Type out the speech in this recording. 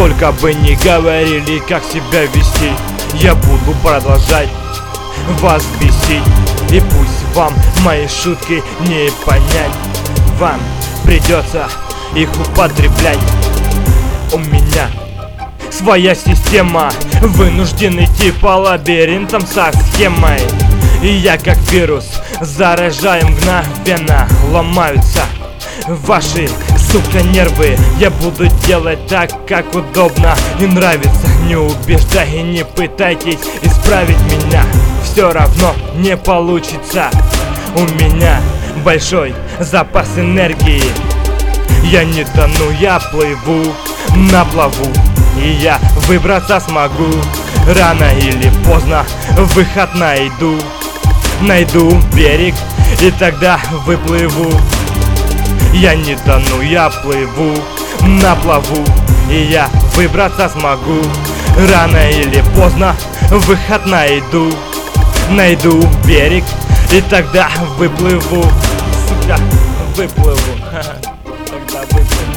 Сколько бы ни говорили, как себя вести, я буду продолжать вас бесить. И пусть вам мои шутки не понять, вам придется их употреблять. У меня своя система, вынужден идти по лабиринтам со схемой. И я как вирус заражаю мгновенно, ломаются ваши, сука, нервы. Я буду делать так, как удобно и нравится. Не убеждай и не пытайтесь исправить меня, все равно не получится. У меня большой запас энергии, я не тону, я плыву на плаву. И я выбраться смогу, рано или поздно выход найду. Найду берег, и тогда выплыву. Я не тону, я плыву на плаву. И я выбраться смогу, рано или поздно выход найду. Найду берег, и тогда выплыву. Сука, выплыву. Тогда выплыву.